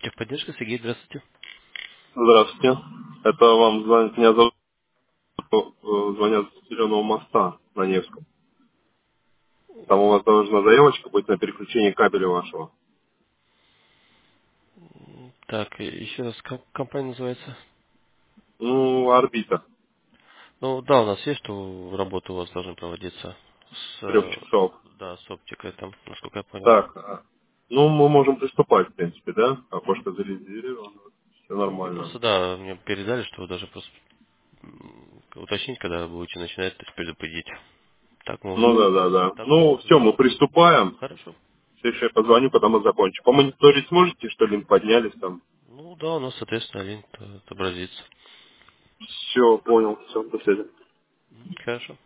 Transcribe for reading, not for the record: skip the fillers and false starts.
Техподдержка, Сергей, здравствуйте. Здравствуйте. Это вам звонит, меня зовут, звонят с Зеленого моста на Невском. Там у вас должна заявочка быть на переключение кабеля вашего. Так, еще раз, как компания называется? Ну, орбита. Ну, да, у нас есть, что работа у вас должна проводиться с, С 3 часов. да, с оптикой там, насколько я понял. Так, ну, мы можем приступать, в принципе, да? Окошко зарезервировано. Все Мне нормально. просто, да, мне передали, что вы даже просто уточнить, когда будете начинать, то есть предупредить. Так мы Ну, уже, да, да, да. так мы Ну, уже. все, мы приступаем. Хорошо. Сейчас я позвоню, когда мы закончим. Помониторить сможете, что ли, поднялись там? Ну, да, у нас, соответственно, линк отобразится. Все, понял, все, до связи. Хорошо.